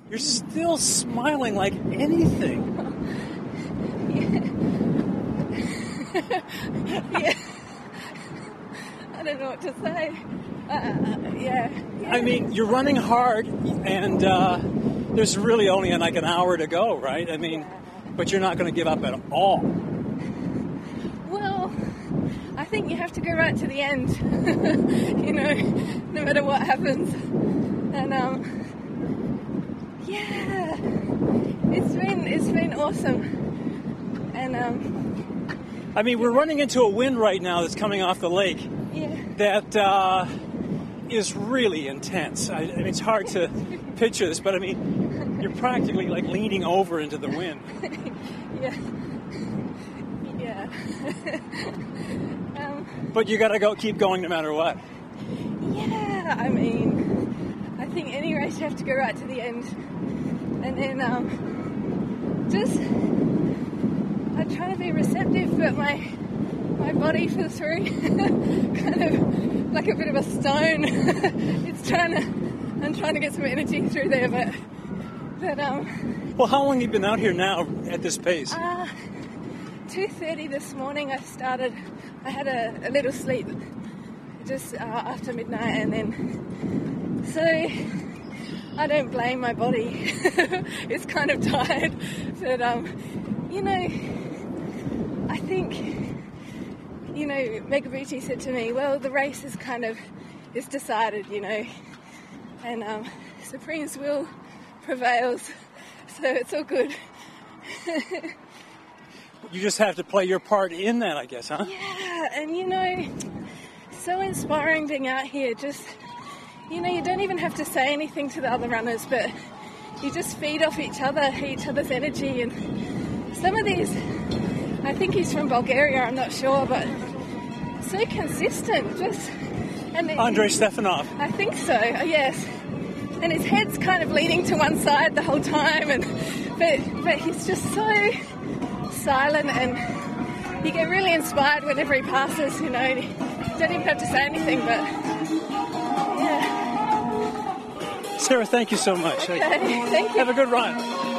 You're still smiling like anything. Yeah. I don't know what to say. Yeah. I mean, you're running hard, and there's really only like an hour to go, right? I mean, but you're not going to give up at all. Well, I think you have to go right to the end, you know, no matter what happens. And yeah, it's been awesome. And I mean, we're running into a wind right now that's coming off the lake. Yeah. That is really intense. I mean, it's hard to picture this, but I mean, you're practically like leaning over into the wind. Yeah. Yeah. But you gotta keep going no matter what. Yeah, I mean, I think any race you have to go right to the end. And then I try to be receptive, but my body feels very kind of like a bit of a stone. I'm trying to get some energy through there, but Well, how long have you been out here now at this pace? 2:30 this morning I started. I had a little sleep just after midnight, and then so I don't blame my body. It's kind of tired, but you know, I think, you know, Megabuchi said to me, well, the race is it's decided, you know, and Supreme's will prevails, so it's all good. You just have to play your part in that, I guess, huh? Yeah, and you know, so inspiring being out here. Just, you know, you don't even have to say anything to the other runners, but you just feed off each other's energy. And some of these, I think he's from Bulgaria, I'm not sure, but so consistent. Andrei Stefanov. I think so, yes. And his head's kind of leaning to one side the whole time, but he's just so silent, and you get really inspired whenever he passes, you know. You don't even have to say anything, but yeah. Sarah, thank you so much. Okay, thank you. Have a good run.